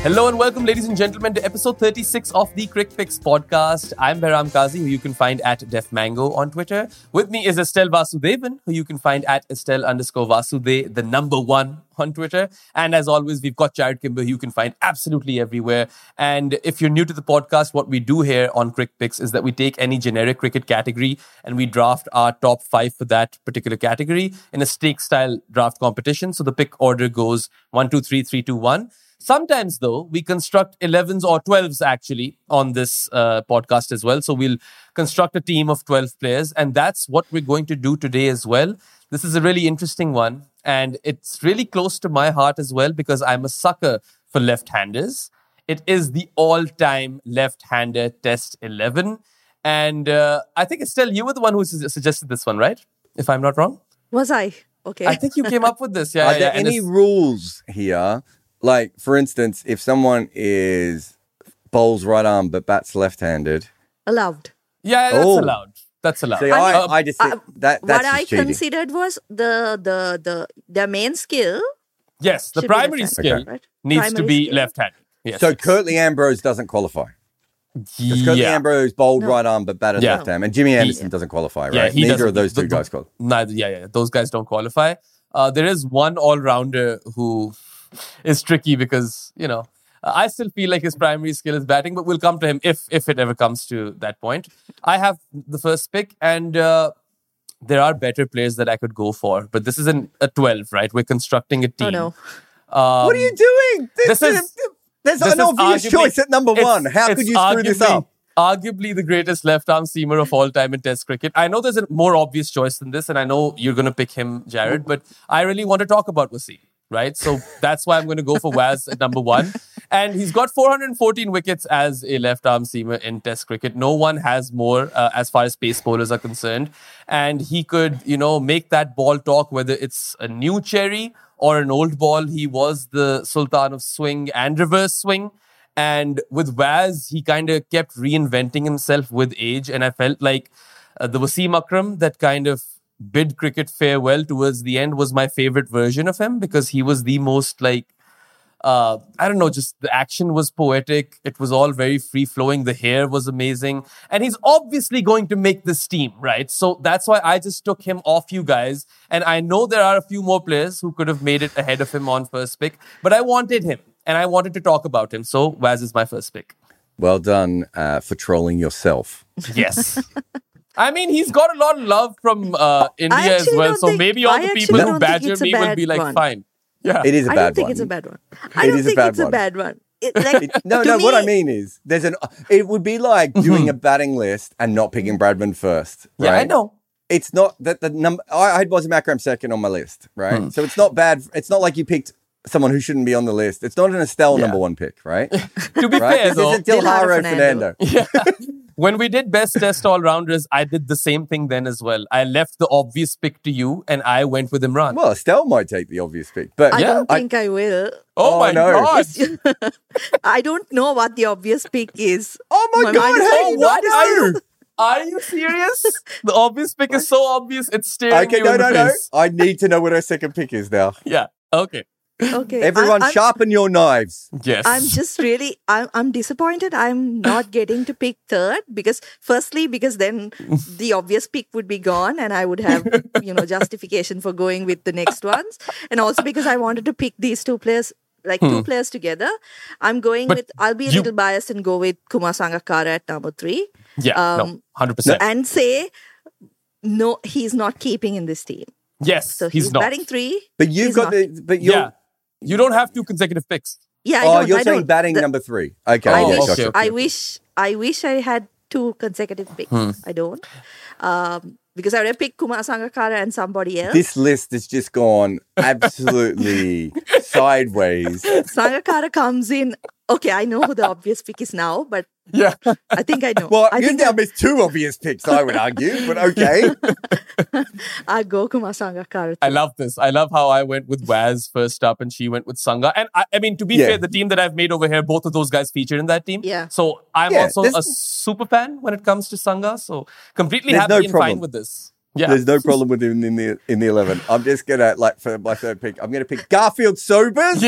Hello and welcome, ladies and gentlemen, to episode 36 of the Crick Picks podcast. I'm Behram Kazi, who you can find at DefMango on Twitter. With me is Estelle Vasudevan, who you can find at Estelle_Vasude, the number one on Twitter. And as always, we've got Jared Kimber, who you can find absolutely everywhere. And if you're new to the podcast, what we do here on Crick Picks is that we take any generic cricket category and we draft our top 5 for that particular category in a stake-style draft competition. So the pick order goes 1, 2, 3, 3, 2, 1. Sometimes, though, we construct 11s or 12s actually on this podcast as well. So we'll construct a team of 12 players, and that's what we're going to do today as well. This is a really interesting one, and it's really close to my heart as well because I'm a sucker for left-handers. It is the all-time left-hander Test 11. And I think, Estelle, you were the one who suggested this one, right? If I'm not wrong? Was I? Okay. I think you came up with this. Are there any rules here? Like, for instance, if someone bowls right arm but bats left-handed. Allowed. Yeah, that's allowed. That's allowed. See, I just think that's what I cheating. considered was their main skill. Yes, the primary skill needs to be left-handed. Yes, so Curtly Ambrose doesn't qualify. Because Curtly Ambrose bowled right arm but batted left arm, and Jimmy Anderson doesn't qualify, right? Yeah, neither of those two guys qualify. Neither. Those guys don't qualify. There is one all-rounder who is tricky because, I still feel like his primary skill is batting, but we'll come to him if it ever comes to that point. I have the first pick, and there are better players that I could go for, but this isn't a 12, right? We're constructing a team. Oh, no. What are you doing? There's an obvious choice at number one. How could you screw this up? Arguably the greatest left-arm seamer of all time in Test cricket. I know there's a more obvious choice than this, and I know you're going to pick him, Jared, but I really want to talk about Wasim. Right? So that's why I'm going to go for Waz at number one. And he's got 414 wickets as a left-arm seamer in Test cricket. No one has more as far as pace bowlers are concerned. And he could, make that ball talk, whether it's a new cherry or an old ball. He was the Sultan of swing and reverse swing. And with Waz, he kind of kept reinventing himself with age. And I felt like the Wasim Akram that kind of bid cricket farewell towards the end was my favorite version of him because he was the most just the action was poetic. It was all very free-flowing. The hair was amazing. And he's obviously going to make this team, right? So that's why I just took him off you guys. And I know there are a few more players who could have made it ahead of him on first pick, but I wanted him and I wanted to talk about him. So Waz is my first pick. Well done for trolling yourself. Yes. I mean, he's got a lot of love from India as well. So maybe all the people who badger me will be like, fine. Yeah. It is a bad one. I don't think it's a bad one. I don't think it's a bad one. What I mean is, it would be like doing a batting list and not picking Bradman first. Right? Yeah, I know. It's not that the number. I had Wasim Akram second on my list, right? So it's not bad. It's not like you picked someone who shouldn't be on the list. It's not an Estelle number one pick, right? To be fair, though, it's Dilhara Fernando. Yeah. When we did Best Test All-Rounders, I did the same thing then as well. I left the obvious pick to you, and I went with Imran. Well, Estelle might take the obvious pick, but I don't think I will. Oh my God. I don't know what the obvious pick is. Oh my God. Are you serious? The obvious pick is so obvious, it's staring you in the face. I need to know what her second pick is now. Yeah, okay. Okay. Everyone sharpen your knives. Yes. I'm just really, I'm disappointed I'm not getting to pick third because then the obvious pick would be gone and I would have, justification for going with the next ones. And also because I wanted to pick these two players, two players together. I'm going I'll be a little biased and go with Kumar Sangakkara at number 3. Yeah, 100%. And say, no, he's not keeping in this team. Yes, so he's not. batting 3. But you've got you don't have 2 consecutive picks. Yeah, you're saying batting number 3. Okay. I wish I had 2 consecutive picks. I don't. Because I would have picked Kumar Sangakkara and somebody else. This list has just gone absolutely sideways. Sangakkara comes in. Okay, I know who the obvious pick is now, but I think I know. Well, you've now missed 2 obvious picks, I would argue, but okay. I go Kumar Sangakkara. I love this. I love how I went with Waz first up and she went with Sangha. And I mean, to be fair, the team that I've made over here, both of those guys featured in that team. Yeah. So I'm also a super fan when it comes to Sangha. So completely happy and fine with this. There's no problem with him in the 11. I'm just gonna for my third pick. I'm gonna pick Garfield Sobers,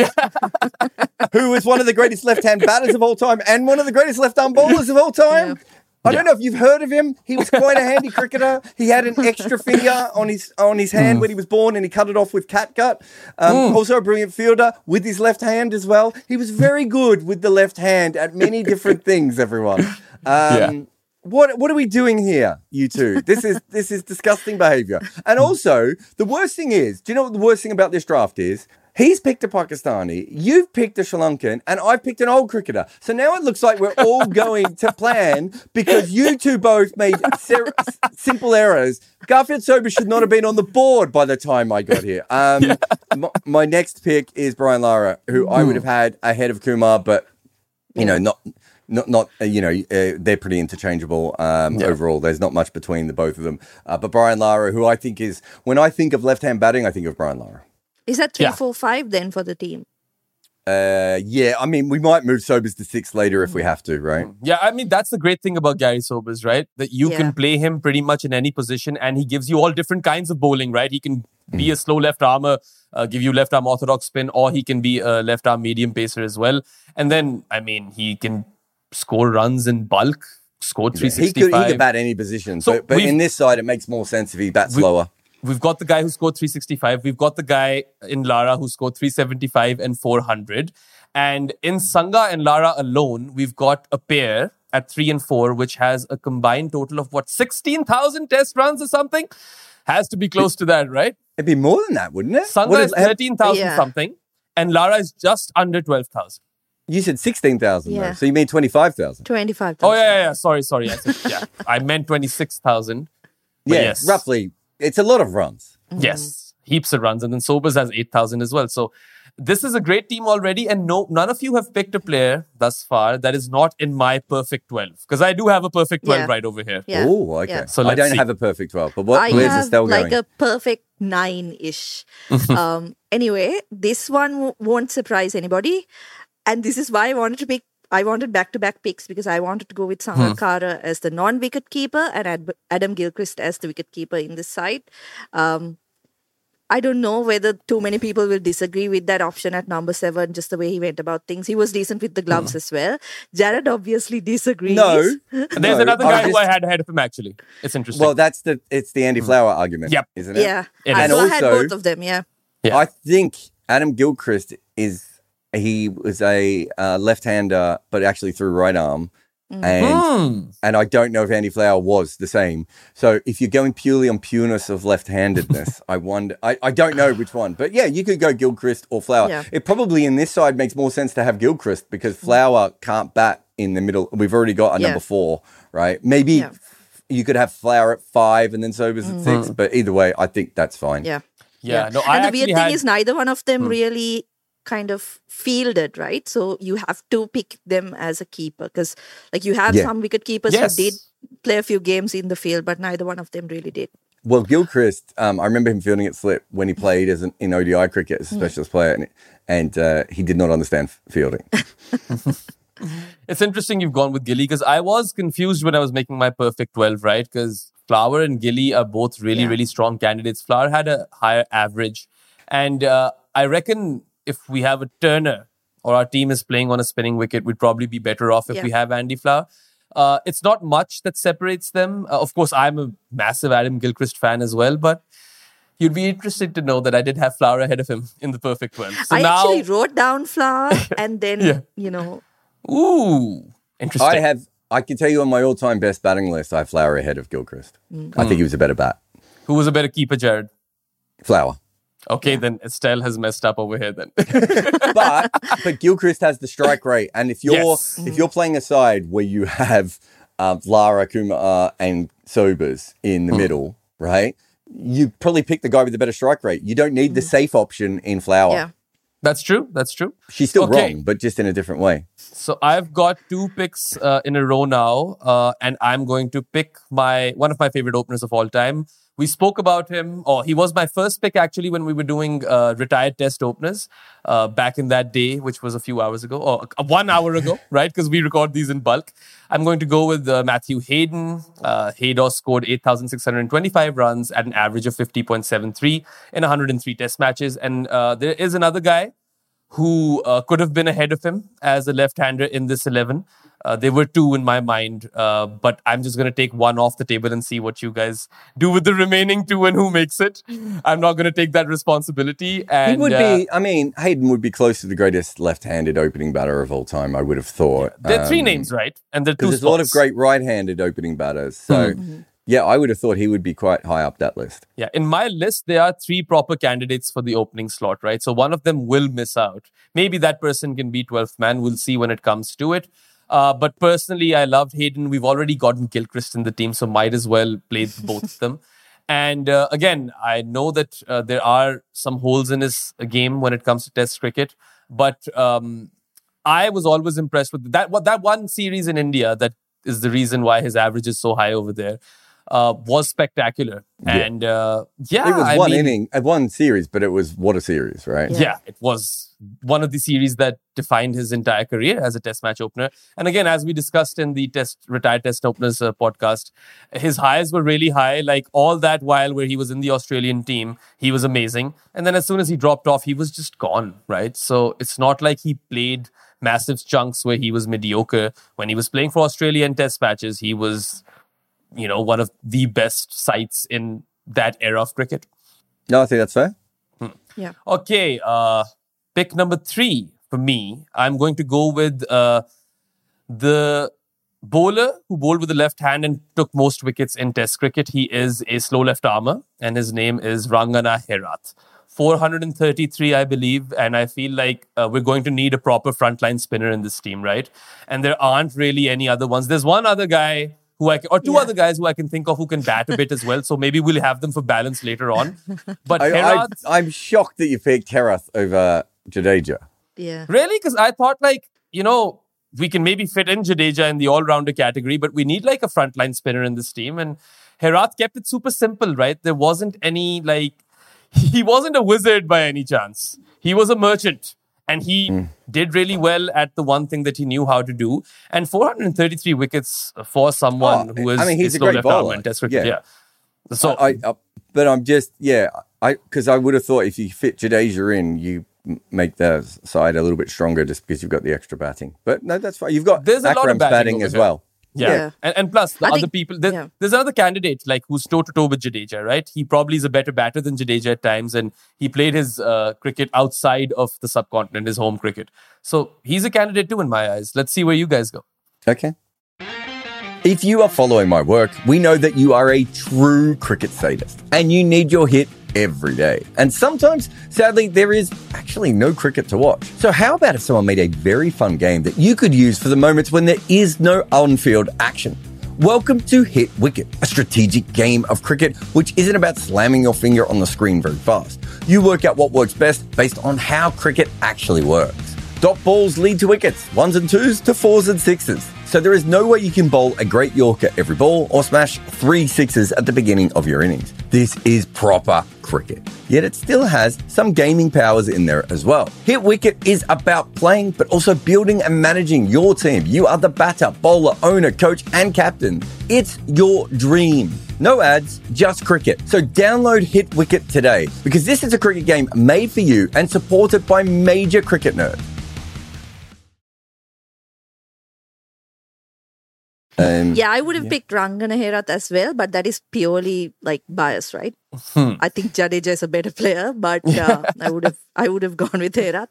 who is one of the greatest left-hand batters of all time and one of the greatest left-arm bowlers of all time. Yeah. I don't know if you've heard of him. He was quite a handy cricketer. He had an extra finger on his hand when he was born, and he cut it off with catgut. Also a brilliant fielder with his left hand as well. He was very good with the left hand at many different things. Everyone, what are we doing here, you two? This is disgusting behaviour. And also, the worst thing is, do you know what the worst thing about this draft is? He's picked a Pakistani, you've picked a Sri Lankan, and I've picked an old cricketer. So now it looks like we're all going to plan because you two both made simple errors. Garfield Sobers should not have been on the board by the time I got here. My next pick is Brian Lara, who I would have had ahead of Kumar, but, not they're pretty interchangeable overall. There's not much between the both of them. But Brian Lara, who I think is, when I think of left-hand batting, I think of Brian Lara. Is that 3, 4, 5 then for the team? I mean, we might move Sobers to 6 later if we have to, right? Yeah, I mean, that's the great thing about Gary Sobers, right? That you can play him pretty much in any position and he gives you all different kinds of bowling, right? He can be a slow left armer, give you left arm orthodox spin, or he can be a left arm medium pacer as well. And then, I mean, he can score runs in bulk, score 365. He could bat any position, but in this side, it makes more sense if he bats slower. We've got the guy who scored 365. We've got the guy in Lara who scored 375 and 400. And in Sangha and Lara alone, we've got a pair at 3 and 4, which has a combined total of 16,000 test runs or something? Has to be close to that, right? It'd be more than that, wouldn't it? Sangha is 13,000 something, and Lara is just under 12,000. You said 16,000, though. So you mean 25,000? 25,000. Oh, yeah. Sorry. I said, I meant 26,000. Yes. Roughly. It's a lot of runs. Yes, heaps of runs. And then Sobers has 8,000 as well. So this is a great team already. And none of you have picked a player thus far that is not in my perfect 12. Because I do have a perfect 12 right over here. Yeah. Oh, okay. Yeah. So I don't have a perfect 12. But where's Estelle going? I have like a perfect 9-ish. Anyway, this one won't surprise anybody. And this is why I wanted back-to-back picks because I wanted to go with Sangakkara as the non-wicket keeper and Adam Gilchrist as the wicket keeper in this side. I don't know whether too many people will disagree with that option at number 7, just the way he went about things. He was decent with the gloves as well. Jared obviously disagrees. No. There's another guy who I had ahead of him, actually. It's interesting. Well, it's the Andy Flower argument, isn't it? Yeah. And I also, had both of them, I think Adam Gilchrist he was a left-hander, but actually threw right arm. And I don't know if Andy Flower was the same. So if you're going purely on pureness of left-handedness, I wonder. I don't know which one. But yeah, you could go Gilchrist or Flower. Yeah. It probably in this side makes more sense to have Gilchrist because Flower can't bat in the middle. We've already got a number 4, right? Maybe you could have Flower at 5 and then Sobers at 6. But either way, I think that's fine. Yeah. No, and the weird thing is neither one of them really kind of fielded, right? So you have to pick them as a keeper because like you have some wicket keepers who did play a few games in the field, but neither one of them really did. Well, Gilchrist, I remember him fielding at slip when he played in ODI cricket as a specialist player, and he did not understand fielding. It's interesting you've gone with Gilly because I was confused when I was making my perfect 12, right? Because Flower and Gilly are both really strong candidates. Flower had a higher average, and I reckon if we have a Turner or our team is playing on a spinning wicket, we'd probably be better off if we have Andy Flower. It's not much that separates them. Of course, I'm a massive Adam Gilchrist fan as well, but you'd be interested to know that I did have Flower ahead of him in the perfect 12. So I actually wrote down Flower and then, Ooh, interesting. I can tell you on my all-time best batting list, I have Flower ahead of Gilchrist. I think he was a better bat. Who was a better keeper, Jared? Flower. Okay, then Estelle has messed up over here then. but Gilchrist has the strike rate. And if you're playing a side where you have Lara, Kumar and Sobers in the middle, right? You probably pick the guy with the better strike rate. You don't need the safe option in Flower. Yeah. That's true. She's still wrong, but just in a different way. So I've got 2 picks in a row now, and I'm going to pick one of my favorite openers of all time. We spoke about him, or he was my first pick actually when we were doing retired test openers back in that day, which was a few hours ago, or 1 hour ago, right? Because we record these in bulk. I'm going to go with Matthew Hayden. Haydos scored 8,625 runs at an average of 50.73 in 103 test matches. And there is another guy who could have been ahead of him as a left-hander in this 11. There were two in my mind, but I'm just going to take one off the table and see what you guys do with the remaining two and who makes it. I'm not going to take that responsibility. And, He would be, Hayden would be close to the greatest left-handed opening batter of all time, I would have thought. There are three names, right? And there are two There's a lot of great right-handed opening batters. So, yeah, I would have thought he would be quite high up that list. Yeah, in my list, there are three proper candidates for the opening slot, right? So one of them will miss out. Maybe that person can be 12th man. We'll see when it comes to it. But personally, I loved Hayden. We've already gotten Gilchrist in the team, so might as well play both of them. And again, I know that there are some holes in his game when it comes to Test cricket, but I was always impressed with that one series in India that is the reason why his average is so high over there. Was spectacular. Yeah. And It was one series, but it was what a series, right? Yeah, it was one of the series that defined his entire career as a test match opener. And again, as we discussed in the retired test openers podcast, his highs were really high. Like all that while where he was in the Australian team, he was amazing. And then as soon as he dropped off, he was just gone, right? So it's not like he played massive chunks where he was mediocre. When he was playing for Australia in test matches, he was, one of the best sights in that era of cricket. No, I think that's fair. Yeah. Okay, pick number 3 for me. I'm going to go with the bowler who bowled with the left hand and took most wickets in Test cricket. He is a slow left armer, and his name is Rangana Herath. 433, I believe, and I feel like we're going to need a proper frontline spinner in this team, right? And there aren't really any other ones. There's one other guy two other guys who I can think of who can bat a bit as well. So maybe we'll have them for balance later on. But Herath, I'm shocked that you picked Herath over Jadeja. Yeah. really? Because I thought we can maybe fit in Jadeja in the all-rounder category, but we need like a frontline spinner in this team. And Herath kept it super simple, right? There wasn't any he wasn't a wizard by any chance. He was a merchant. And he did really well at the one thing that he knew how to do. And 433 wickets for someone who is he's a slow great left arm bowler. in Test cricket. Yeah. So But I'm just, because I would have thought if you fit Jadeja in, you make the side a little bit stronger just because you've got the extra batting. But no, that's fine. You've got There's a lot of Akram's batting batting over as here. well. Yeah. And plus, the I other think- people, there's another candidate who's toe-to-toe with Jadeja, right? He probably is a better batter than Jadeja at times, and he played his cricket outside of the subcontinent, his home cricket. So he's a candidate too in my eyes. Let's see where you guys go. Okay. If you are following my work, we know that you are a true cricket sadist and you need your hit every day. And sometimes, sadly, there is actually no cricket to watch. So how about if someone made a very fun game that you could use for the moments when there is no on-field action? Welcome to Hit Wicket, a strategic game of cricket which isn't about slamming your finger on the screen very fast. You work out what works best based on how cricket actually works. Dot balls lead to wickets, 1s and 2s to 4s and 6s. So there is no way you can bowl a great Yorker every ball or smash 3 6s at the beginning of your innings. This is proper cricket. Yet it still has some gaming powers in there as well. Hit Wicket is about playing, but also building and managing your team. You are the batter, bowler, owner, coach, and captain. It's your dream. No ads, just cricket. So download Hit Wicket today because this is a cricket game made for you and supported by major cricket nerds. I would have picked Rangana Herath as well, but that is purely bias, right? I think Jadeja is a better player, but I would have gone with Herath.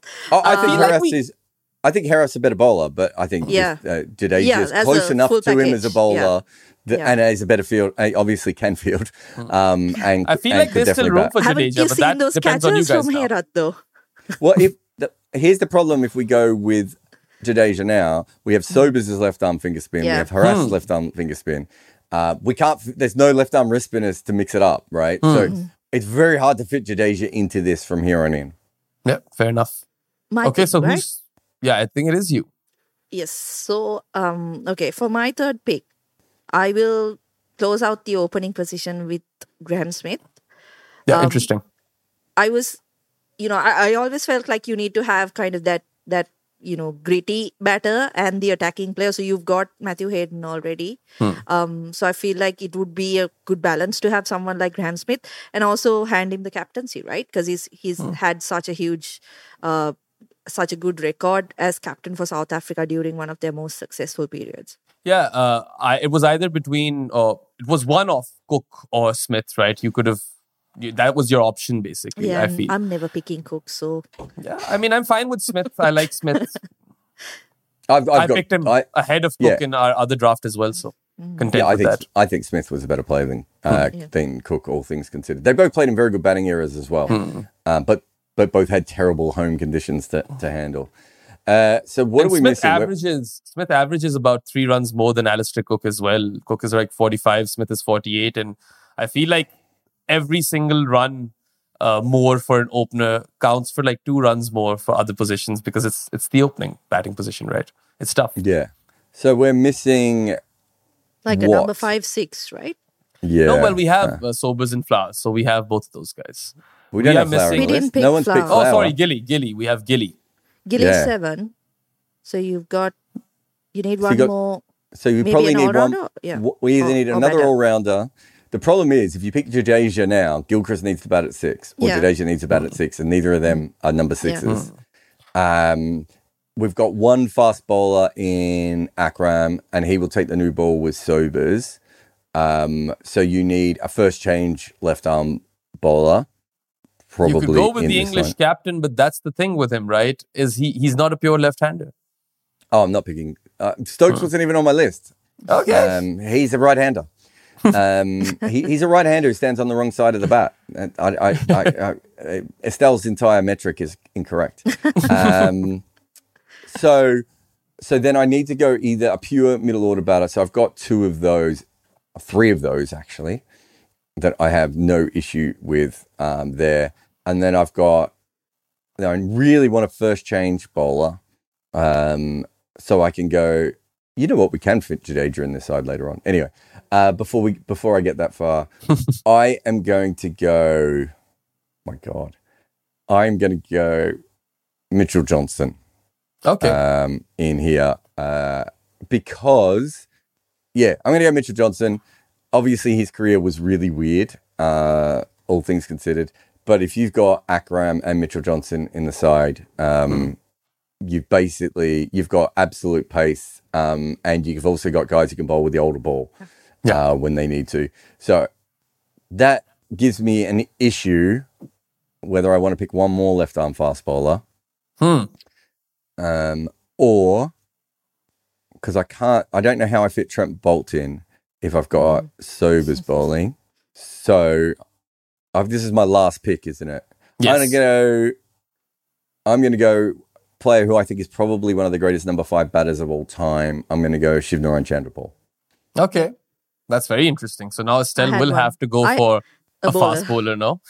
I think Herath's a better bowler, but I think Jadeja is close enough to him as a bowler. And as a better field, obviously can field. And I feel like there's still room for Haven't you Jadeja, but seen that those depends on you catches guys from now. Herath though? Well, here's the problem if we go with Jadeja now, we have Sobers' left arm finger spin, we have Harass's left arm finger spin. There's no left arm wrist spinners to mix it up, right? So it's very hard to fit Jadeja into this from here on in. Yeah, fair enough. My pick, so right? who's... Yeah, I think it is you. Yes. So, for my third pick, I will close out the opening position with Graham Smith. Yeah, interesting. I was, I always felt like you need to have kind of that gritty batter and the attacking player. So you've got Matthew Hayden already. So I feel like it would be a good balance to have someone like Graham Smith and also hand him the captaincy, right? Because he's had such a huge, such a good record as captain for South Africa during one of their most successful periods. Yeah, it was either between, it was one of Cook or Smith, right? You could have, that was your option basically, Yeah, I feel. I'm never picking Cook, so... Yeah, I mean, I'm fine with Smith. I like Smith. I picked him ahead of Cook in our other draft as well, so content with that. I think Smith was a better player than Cook, all things considered. They both played in very good batting eras as well, but both had terrible home conditions to handle. So what are we missing? Smith averages about 3 runs more than Alistair Cook as well. Cook is like 45, Smith is 48, and I feel like every single run more for an opener counts for like 2 runs more for other positions because it's the opening batting position, right? It's tough. Yeah. So we're missing like a number 5-6, right? Yeah. No, well, we have Sobers and Flowers, so we have both of those guys. We don't have Flower. We didn't pick no one's picked Flower. Oh, sorry, Gilly. We have Gilly. Gilly's 7. So you need one more. So you maybe probably an need all-rounder? one. Yeah. We either need another better. all-rounder. The problem is, if you pick Jadeja now, Gilchrist needs to bat at 6, or Jadeja needs to bat at 6, and neither of them are number 6s. We've got one fast bowler in Akram, and he will take the new ball with Sobers. So you need a first change left arm bowler. Probably you could go with the English captain, but that's the thing with him, right? Is he's not a pure left-hander. Oh, I'm not picking. Stokes wasn't even on my list. Okay. He's a right-hander. He's a right-hander who stands on the wrong side of the bat. Estelle's entire metric is incorrect. So then I need to go either a pure middle order batter. So I've got 3 of those actually that I have no issue with there. And then I really want a first change bowler. So I can go, you know what, we can fit Jadeja in this side later on. Anyway, before I get that far, I am going to go, I'm going to go Mitchell Johnson. Okay. In here. Because, I'm going to go Mitchell Johnson. Obviously, his career was really weird, all things considered. But if you've got Akram and Mitchell Johnson in the side, you've got absolute pace, and you've also got guys who can bowl with the older ball when they need to. So that gives me an issue whether I want to pick one more left arm fast bowler, or because I don't know how I fit Trent Boult in if I've got Sobers bowling. So this is my last pick, isn't it? Yes. I'm going to go player who I think is probably one of the greatest number 5 batters of all time. I'm going to go Shivnarine Chanderpaul. Okay. That's very interesting. So now Estelle will have to go for a fast bowler, no?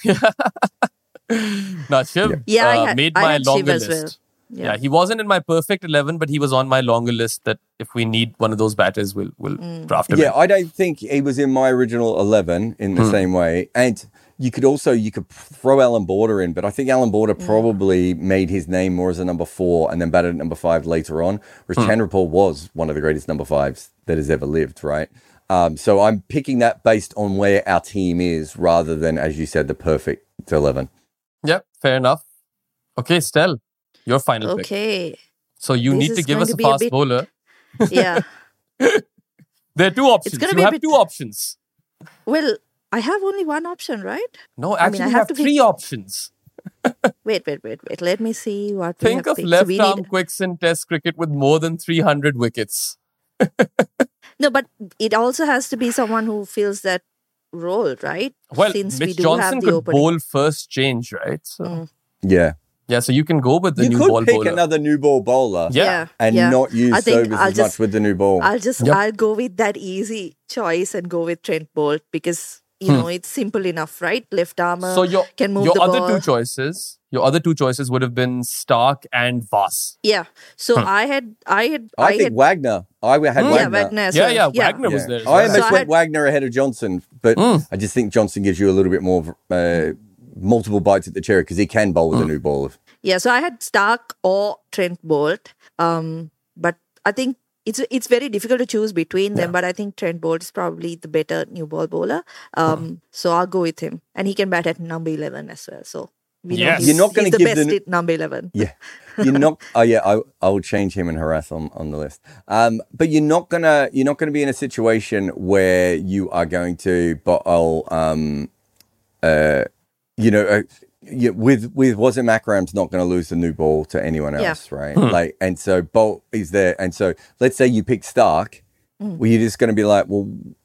Now, Shiv made my longer list. Well. Yeah, he wasn't in my perfect 11, but he was on my longer list that if we need one of those batters, we'll draft him. Yeah, I don't think he was in my original 11 in the same way. And you could throw Alan Border in, but I think Alan Border probably made his name more as a number 4 and then batted at number 5 later on, whereas Chanderpaul was one of the greatest number 5s that has ever lived, right? So I'm picking that based on where our team is rather than, as you said, the perfect 11. Yep, fair enough. Okay, Estelle, your final pick. Okay. So you need to give us a fast bowler. Yeah. There are 2 options. You have 2 options. Well, I have only one option, right? No, actually, you have 3 options. Wait. Let me see what Think of left-arm quicks in Test cricket with more than 300 wickets. No, but it also has to be someone who fills that role, right? Well, Mitch Johnson could bowl first change, right? So. Yeah. Yeah, so you can go with the new ball bowler. You could pick another new ball bowler and not use Sobers as much with the new ball. I'll go with that easy choice and go with Trent Boult because you know, it's simple enough, right? Left armor So can move your the other ball. your other two choices would have been Stark and Voss. Yeah. So I had I think Wagner. I had yeah, Wagner. Wagner as Yeah, well. yeah, Wagner was there. As I well. almost So I went had- Wagner ahead of Johnson, but I just think Johnson gives you a little bit more multiple bites at the cherry because he can bowl with a new ball. Yeah, so I had Stark or Trent Bolt. But I think it's very difficult to choose between them, but I think Trent Bolt is probably the better new ball bowler. So I'll go with him. And he can bat at number 11 as well. So we know Yes. he's, You're not gonna he's the give best the- at number 11. Yeah, you're not. Oh yeah, I will change him and harass on the list. But you're not gonna be in a situation where you are going to bowl. With Wasim Akram's not going to lose the new ball to anyone else, right? Like, and so Bolt is there, and so let's say you pick Stark, well, you're just going to be like, well,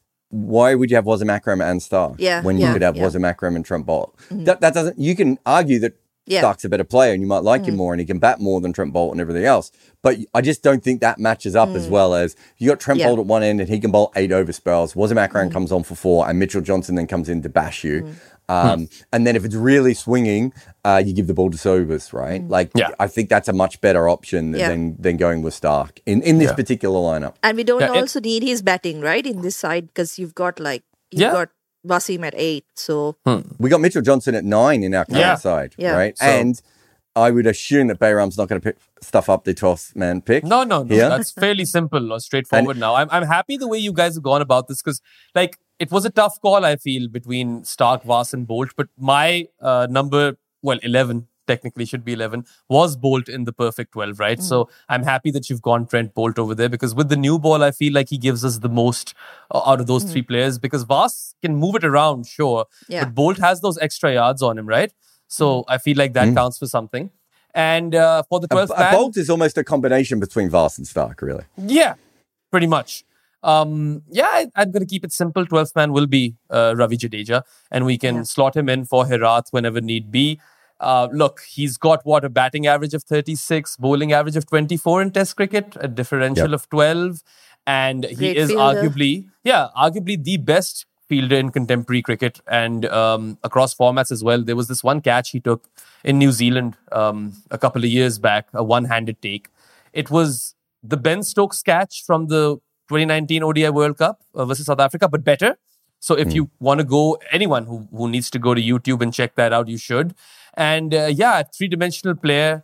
why would you have Wasim Akram and Stark when you could have Wasim Akram and Trent Bolt? That doesn't. You can argue that Stark's a better player, and you might like him more, and he can bat more than Trent Bolt and everything else. But I just don't think that matches up as well as you got Trent Bolt at one end, and he can bowl 8 over spells. Wasim Akram comes on for 4, and Mitchell Johnson then comes in to bash you. And then if it's really swinging, you give the ball to Sobers, right? I think that's a much better option than going with Stark in this particular lineup. And we don't also need his batting, right, in this side because you've got got Wasim at 8. So We got Mitchell Johnson at 9 in our current side, right? So- and I would assume that Bayram's not going to pick stuff up the 12th man pick. No. Yeah? That's fairly simple or straightforward now. I'm happy the way you guys have gone about this because, like, it was a tough call, I feel, between Stark, Voss, and Bolt. But my number, 11, technically should be 11, was Bolt in the perfect 12, right? So I'm happy that you've gone Trent Bolt over there because with the new ball, I feel like he gives us the most out of those 3 players because Voss can move it around, sure. Yeah. But Bolt has those extra yards on him, right? So I feel like that counts for something. And for the 12th man... Bolt is almost a combination between Voss and Stark, really. Yeah, pretty much. I'm going to keep it simple. 12th man will be Ravi Jadeja, and we can slot him in for Herath whenever need be. Look, he's got a batting average of 36, bowling average of 24 in Test cricket, a differential of 12, and he Great is fielder. arguably the best fielder in contemporary cricket and across formats as well. There was this one catch he took in New Zealand a couple of years back, a one-handed take. It was the Ben Stokes catch from the 2019 ODI World Cup versus South Africa, but better. So if you want to go, anyone who needs to go to YouTube and check that out, you should. And three-dimensional player.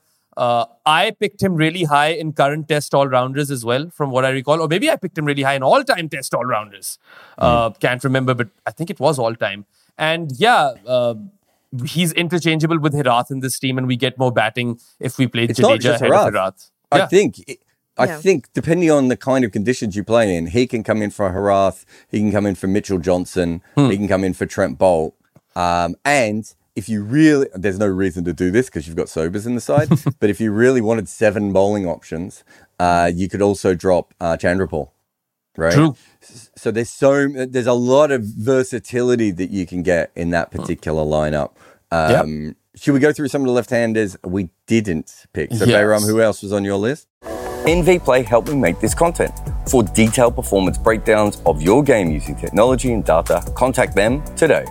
I picked him really high in current Test all-rounders as well, from what I recall. Or maybe I picked him really high in all-time Test all-rounders. Can't remember, but I think it was all-time. And he's interchangeable with Herath in this team, and we get more batting if we play It's not Jadeja just ahead of Herath. Herath. I think depending on the kind of conditions you play in, he can come in for Herath, he can come in for Mitchell Johnson, he can come in for Trent Bolt. And if you really, there's no reason to do this because you've got Sobers in the side, but if you really wanted 7 bowling options, you could also drop Chandrapal, right? True. So there's a lot of versatility that you can get in that particular lineup. Should we go through some of the left-handers we didn't pick? So, Yes. Bayram, who else was on your list? NVPlay helped me make this content. For detailed performance breakdowns of your game using technology and data, contact them today.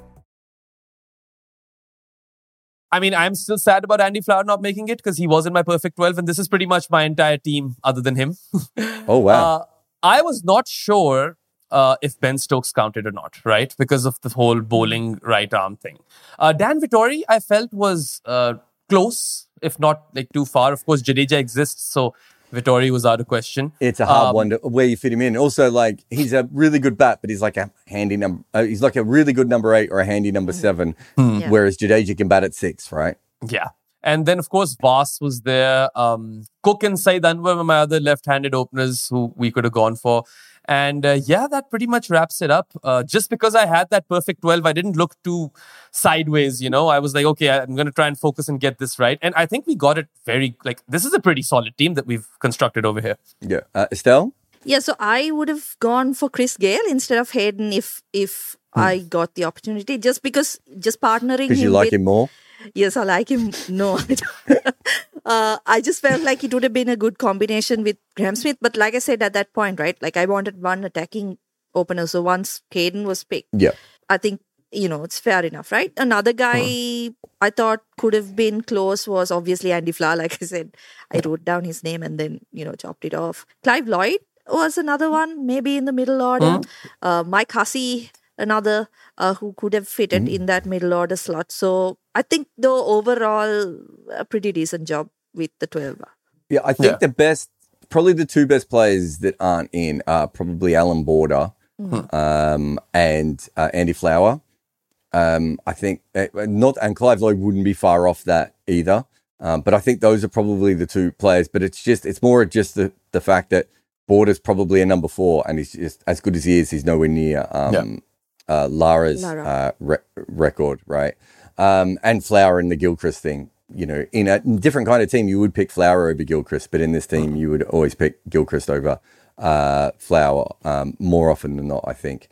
I mean, I'm still sad about Andy Flower not making it because he was in my perfect 12, and this is pretty much my entire team other than him. Oh, wow. I was not sure if Ben Stokes counted or not, right? Because of the whole bowling right arm thing. Dan Vittori, I felt was close, if not like too far. Of course, Jadeja exists, so Vittori was out of question. It's a hard one to where you fit him in. Also, like, he's a really good bat, but he's like a handy number. He's like a really good number 8 or a handy number 7, whereas Jadeja can bat at 6, right? Yeah. And then, of course, Voss was there. Cook and Said Anwar were my other left-handed openers who we could have gone for. And that pretty much wraps it up. Just because I had that perfect 12, I didn't look too sideways, I was like, okay, I'm going to try and focus and get this right. And I think we got it this is a pretty solid team that we've constructed over here. Yeah. Estelle? Yeah, so I would have gone for Chris Gale instead of Hayden if I got the opportunity, just partnering him. Because you like him more? Yes, I like him. No, I don't. I just felt like it would have been a good combination with Graham Smith. But like I said at that point, right, like I wanted one attacking opener. So once Caden was picked, I think, it's fair enough, right? Another guy I thought could have been close was obviously Andy Flower. Like I said, I wrote down his name and then, chopped it off. Clive Lloyd was another one, maybe in the middle order. Mike Hussey, another who could have fitted in that middle order slot. So I think, though, overall, a pretty decent job with the 12. Yeah, I think probably the two best players that aren't in are probably Alan Border and Andy Flower. I think and Clive Lloyd wouldn't be far off that either. But I think those are probably the two players. But it's more just the fact that Border's probably a number 4, and he's just as good as he is. He's nowhere near Lara's record, right? And Flower in the Gilchrist thing. In a different kind of team, you would pick Flower over Gilchrist, but in this team, you would always pick Gilchrist over Flower more often than not, I think.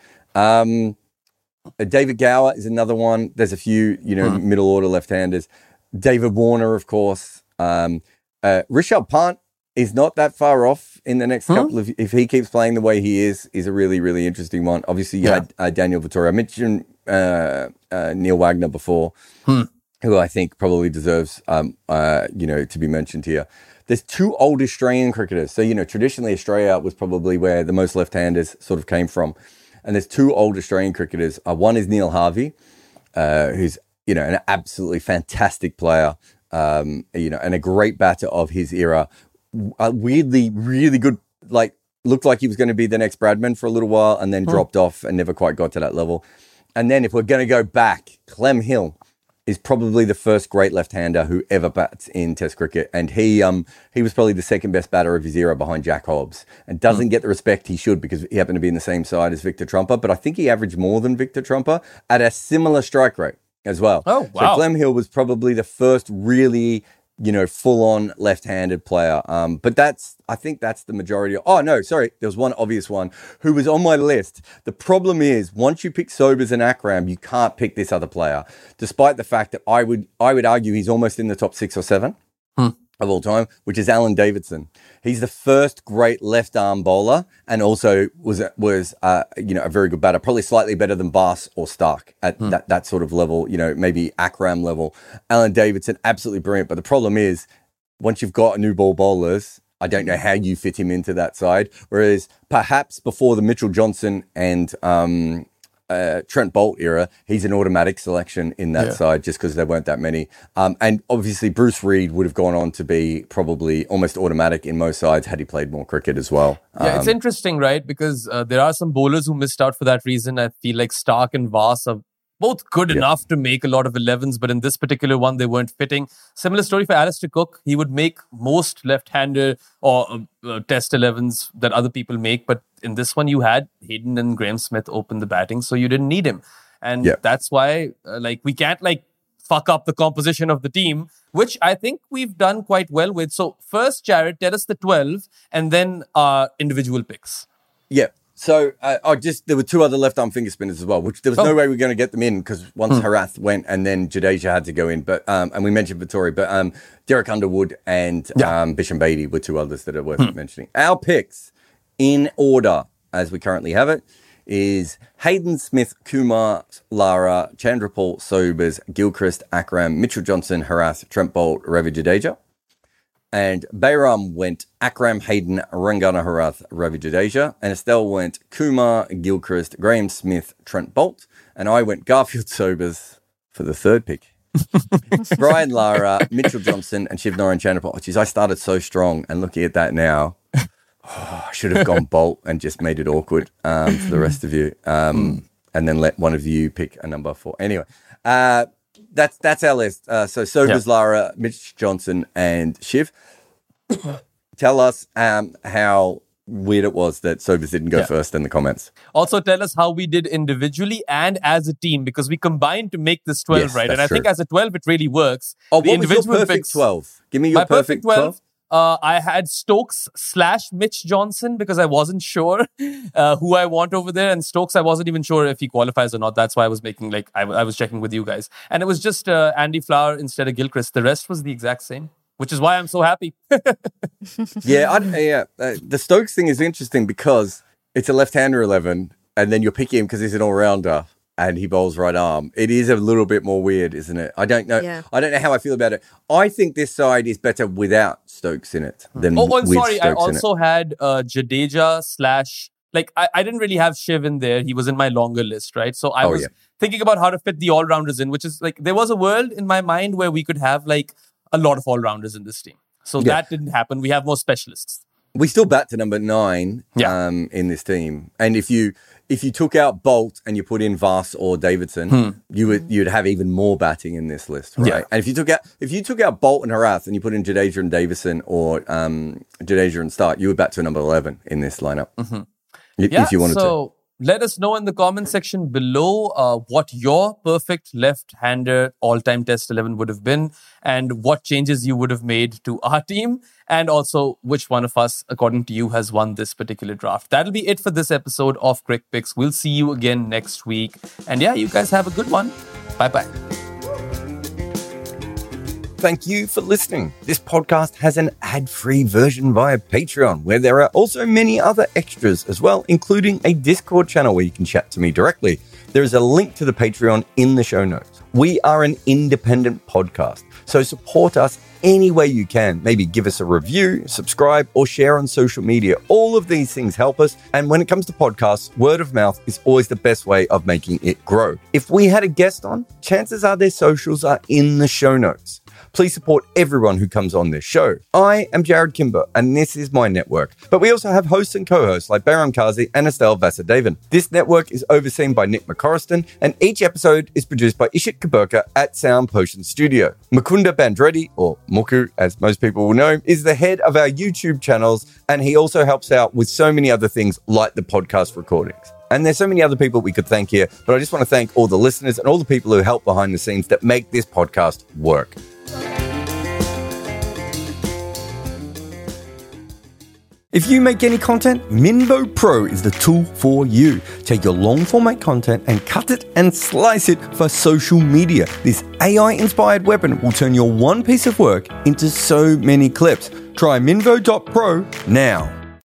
David Gower is another one. There's a few, middle order left-handers. David Warner, of course. Rishabh Pant is not that far off in the next couple of... If he keeps playing the way he is a really, really interesting one. Obviously, you had Daniel Vettori. I mentioned Neil Wagner before, who I think probably deserves, to be mentioned here. There's 2 old Australian cricketers. So, traditionally Australia was probably where the most left-handers sort of came from. And there's 2 old Australian cricketers. One is Neil Harvey, who's, an absolutely fantastic player, and a great batter of his era. Weirdly, really good, looked like he was going to be the next Bradman for a little while and then dropped off and never quite got to that level. And then if we're going to go back, Clem Hill is probably the first great left-hander who ever bats in Test cricket, and he was probably the second best batter of his era behind Jack Hobbs, and doesn't get the respect he should because he happened to be in the same side as Victor Trumper, but I think he averaged more than Victor Trumper at a similar strike rate as well. Oh, wow. So Clem Hill was probably the first really, full-on left-handed player. But I think that's the majority. Oh, no, sorry. There was one obvious one who was on my list. The problem is, once you pick Sobers and Akram, you can't pick this other player, despite the fact that I would argue he's almost in the top 6 or 7 of all time, which is Alan Davidson. He's the first great left-arm bowler and also was a very good batter, probably slightly better than Bass or Stark at that sort of level, maybe Akram level. Alan Davidson, absolutely brilliant. But the problem is, once you've got new ball bowlers, I don't know how you fit him into that side. Whereas perhaps before the Mitchell Johnson and Trent Bolt era, he's an automatic selection in that side just because there weren't that many. And obviously Bruce Reid would have gone on to be probably almost automatic in most sides had he played more cricket as well. It's interesting, right? Because there are some bowlers who missed out for that reason. I feel like Stark and Vass are both good enough to make a lot of 11s, but in this particular one, they weren't fitting. Similar story for Alistair Cook. He would make most left-hander or test 11s that other people make, but in this one, you had Hayden and Graham Smith open the batting, so you didn't need him. And that's why, we can't, fuck up the composition of the team, which I think we've done quite well with. So first, Jared, tell us the 12, and then our individual picks. Yeah. So there were 2 other left-arm finger spinners as well, which there was no way we were going to get them in because once Harath went and then Jadeja had to go in. But and we mentioned Vettori, but Derek Underwood and Bisham Beatty were 2 others that are worth mentioning. Our picks in order, as we currently have it, is Hayden Smith, Kumar, Lara, Chandrapal, Sobers, Gilchrist, Akram, Mitchell Johnson, Harath, Trent Bolt, Ravi Jadeja. And Bayram went Akram, Hayden, Rangana Harath, Ravi Jadeja. And Estelle went Kumar, Gilchrist, Graham Smith, Trent Bolt. And I went Garfield Sobers for the 3rd pick. Brian Lara, Mitchell Johnson, and Shivnarine Chandrapal. Oh, geez, I started so strong. And looking at that now, I should have gone Bolt and just made it awkward for the rest of you. And then let one of you pick a number 4. Anyway, that's our list. So Sobers, Lara, Mitch Johnson, and Shiv. Tell us how weird it was that Sobers didn't go first in the comments. Also, tell us how we did individually and as a team, because we combined to make this 12, right? And I think as a 12, it really works. Oh, what was your perfect 12? Give me your perfect 12. I had Stokes / Mitch Johnson because I wasn't sure who I want over there. And Stokes, I wasn't even sure if he qualifies or not. That's why I was making I was checking with you guys. And it was just Andy Flower instead of Gilchrist. The rest was the exact same, which is why I'm so happy. The Stokes thing is interesting because it's a left-hander 11 and then you're picking him because he's an all-rounder. and he bowls right arm. It is a little bit more weird, isn't it? I don't know. Yeah. I don't know how I feel about it. I think this side is better without Stokes in it than and with sorry, Stokes I in it. also had Jadeja / like I didn't really have Shiv in there. He was in my longer list, right? So I was thinking about how to fit the all-rounders in, which is like there was a world in my mind where we could have like a lot of all-rounders in this team. So that didn't happen. We have more specialists. We still bat to number 9 in this team. And if you took out Bolt and you put in Vas or Davidson, you'd have even more batting in this list, right? Yeah. And if you took out Bolt and Harath and you put in Jadeja and Davison or Jadeja and Stark, you would bat to number 11 in this lineup. If you wanted to. Let us know in the comment section below what your perfect left-hander all-time Test 11 would have been and what changes you would have made to our team and also which one of us, according to you, has won this particular draft. That'll be it for this episode of Crick Picks. We'll see you again next week. And yeah, you guys have a good one. Bye-bye. Thank you for listening. This podcast has an ad-free version via Patreon, where there are also many other extras as well, including a Discord channel where you can chat to me directly. There is a link to the Patreon in the show notes. We are an independent podcast, so support us any way you can. Maybe give us a review, subscribe, or share on social media. All of these things help us. And when it comes to podcasts, word of mouth is always the best way of making it grow. If we had a guest on, chances are their socials are in the show notes. Please support everyone who comes on this show. I am Jared Kimber, and this is my network. But we also have hosts and co-hosts like Behram Kazi and Estelle Vasudevan. This network is overseen by Nick McCorriston, and each episode is produced by Ishit Kaburka at Sound Potion Studio. Mukunda Bandreddi, or Muku, as most people will know, is the head of our YouTube channels, and he also helps out with so many other things like the podcast recordings. And there's so many other people we could thank here, but I just want to thank all the listeners and all the people who help behind the scenes that make this podcast work. If you make any content, Minvo Pro is the tool for you. Take your long format content and cut it and slice it for social media. This AI-inspired weapon will turn your one piece of work into so many clips. Try Minvo.pro now.